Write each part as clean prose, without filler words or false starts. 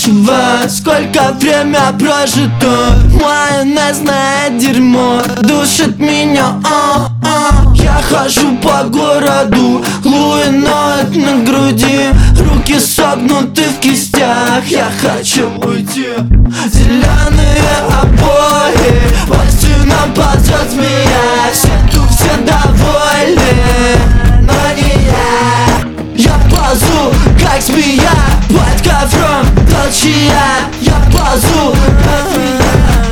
заканчивать. Сколько время прожито, майонезное дерьмо душит меня. Я хожу по городу, луи ноет на груди, руки согнуты в кистях. Я хочу уйти. Зеленые обои, по стенам ползет змея. Все тут, все довольны, но не я. Я ползу, как змея, под ковром толчья. Я ползу, как змея.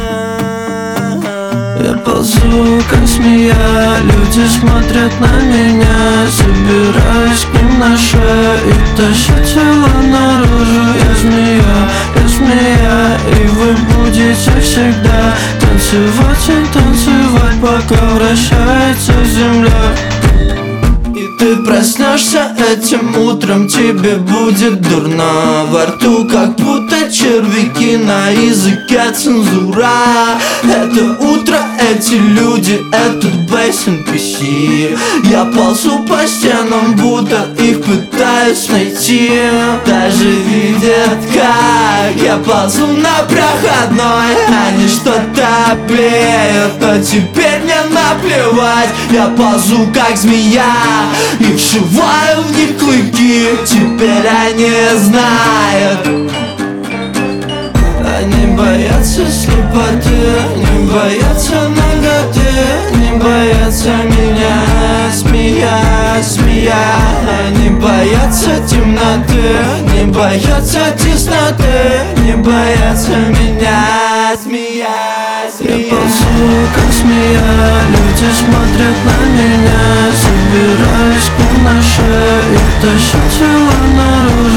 Я ползу, как змея, люди смотрят на меня. Собираюсь к ним на шею и тащу тело наружу. Я змея, и вы будете всегда танцевать и танцевать, пока вращается земля. Ты проснешься этим утром, тебе будет дурно во рту, как будто червяки, на языке цензура. Это утро, эти люди, этот бейс NPC. Я ползу по стенам, будто их пытаюсь найти. Даже видят, как я ползу на проходной. Они что-то плеют, но теперь мне наплевать. Я ползу, как змея, и вшиваю в них клыки. Теперь они знают. Они боятся слепоты, не боятся наготы, не боятся меня. Змея, они боятся темноты, не боятся тесноты, не боятся меня. Змея. Я ползу, как змея, люди смотрят на меня. Собираюсь к ним на шею и тащу тело наружу.